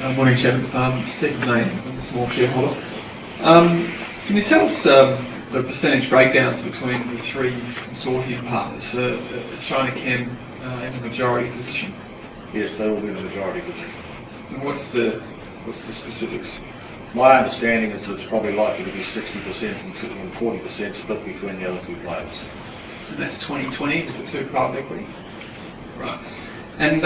Morning, Chairman. Stephen Lane, I'm a small shareholder. Can you tell us the percentage breakdowns between the three consortium partners? China Chem in the majority position? Yes, they will be in the majority position. And what's the specifics? My understanding is it's probably likely to be 60% and 40% split between the other two players. And that's 2020 with the two private equity? Right. And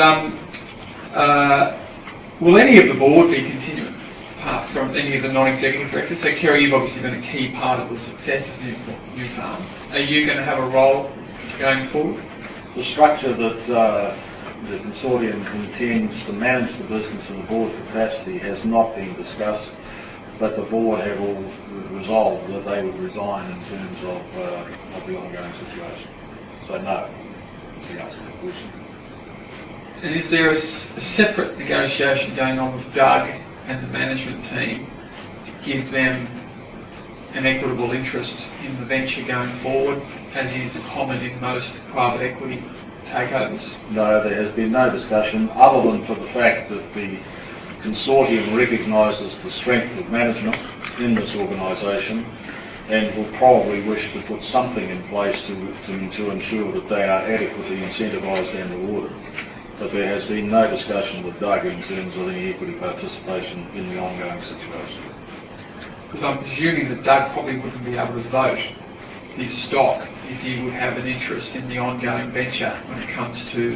will any of the board be continuing, apart from any of the non-executive directors? So, Kerry, you've obviously been a key part of the success of Nufarm. Are you going to have a role going forward? The structure that the consortium intends to manage the business in the board capacity has not been discussed, but the board have all resolved that they would resign in terms of the ongoing situation. So no, is the answer to the question. And is there a separate negotiation going on with Doug and the management team to give them an equitable interest in the venture going forward, as is common in most private equity takeovers? No, there has been no discussion other than for the fact that the consortium recognises the strength of management in this organisation and will probably wish to put something in place to ensure that they are adequately incentivised and rewarded. But there has been no discussion with Doug in terms of any equity participation in the ongoing situation. Because I'm presuming that Doug probably wouldn't be able to vote his stock if he would have an interest in the ongoing venture when it comes to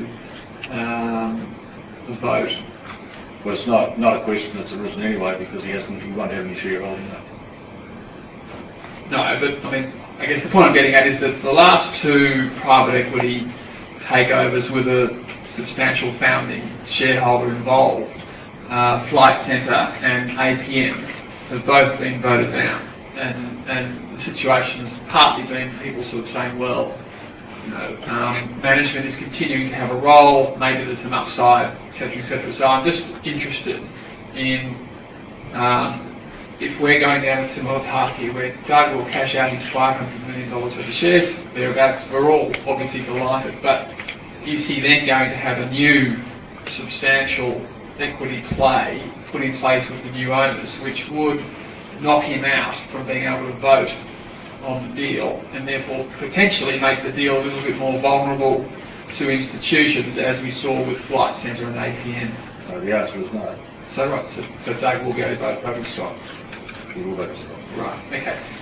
the vote. Well, it's not a question that's arisen anyway because he won't have any shareholding. No, but I mean, I guess the point I'm getting at is that the last two private equity takeovers with a substantial founding shareholder involved, Flight Centre and APM, have both been voted down. And the situation has partly been people sort of saying, well, management is continuing to have a role, maybe there's some upside, etc., etc. So I'm just interested in if we're going down a similar path here where Doug will cash out his $500 million worth of shares, thereabouts, we're all obviously delighted, but is he then going to have a new substantial equity play put in place with the new owners, which would knock him out from being able to vote on the deal and therefore potentially make the deal a little bit more vulnerable to institutions, as we saw with Flight Centre and APM? So the answer is no. So right, so Doug will go to vote his stock. He will vote his stock. Right, okay.